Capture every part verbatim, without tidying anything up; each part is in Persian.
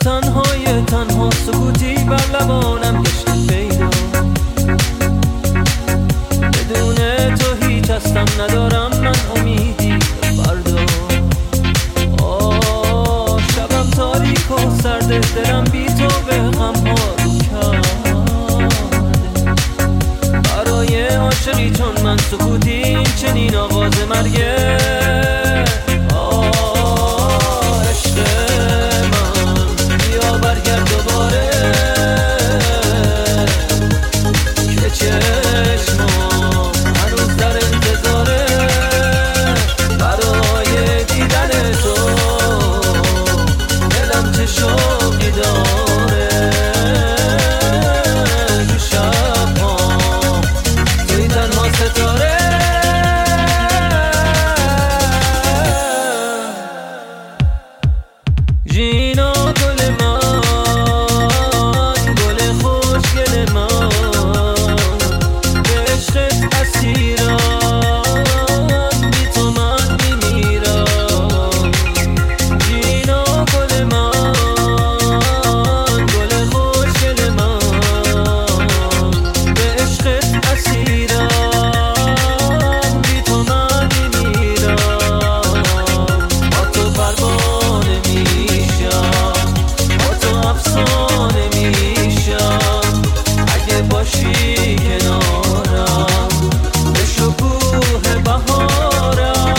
تنهای تنها سکوتی بر لبانم گشت پیدا، بدون تو هیچ هستم ندارم من امیدی به فردا. آه شبم تاریک و سرده، دلم بی تو به غم ها رو کرده. برای عاشقی چون من سکوتی این چنین آغاز مرگه. جینا گل من، گل خوشگل من، به عشقت اسیرم، بی تو من میمیرم. جینا گل من، گل خوشگل من، به عشقت اسیرم، بی تو من میمیرم. با تو پروانه افسانه میشم اگه باشی کنارم، به شکوه بهارم.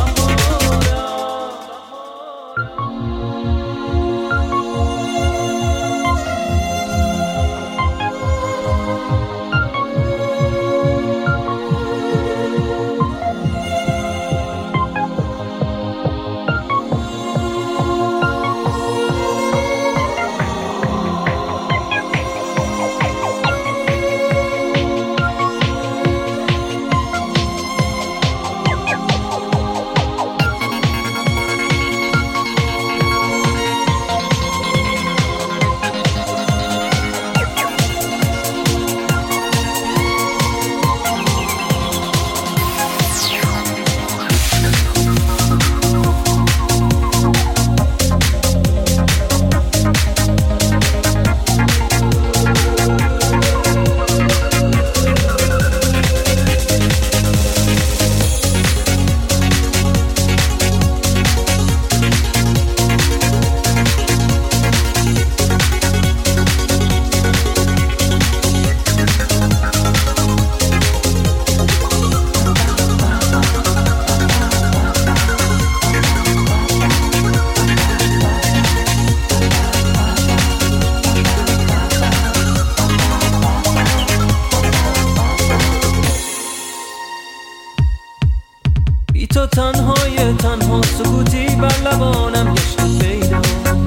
بی تو تنهای تنها سکوتی بر لبانم گشت پیدا،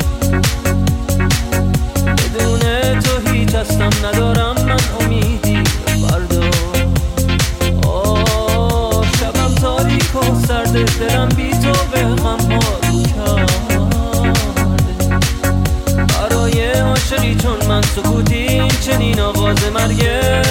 بدون تو هیچ هستم ندارم من امیدی به فردا. آه شبم تاریک و سرده، دلم بی تو به غم ها رو کرده. برای عاشقی چون من سکوتی این چنین آغاز مرگه.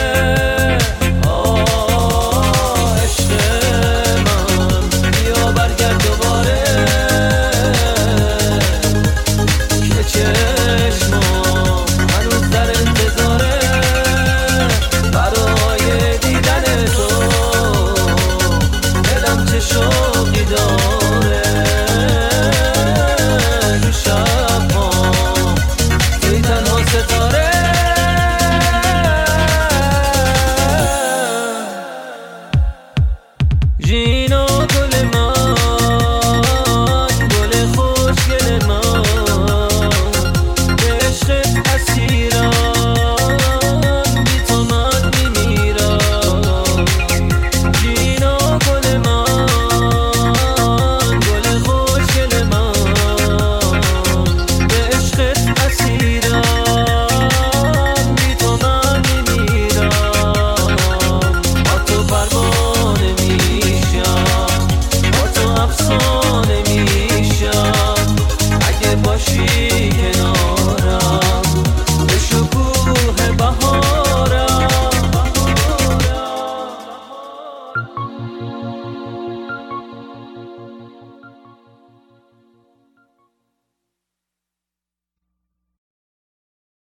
جینا گل من، گل خوشگل من، به عشقت اسیرم، بی تو من میمیرم. جینا گل من، گل خوشگل من، به عشقت اسیرم، بی تو من میمیرم. با تو پروانه افسانه میشم اگه باشی کنارم، به شکوه بهارم.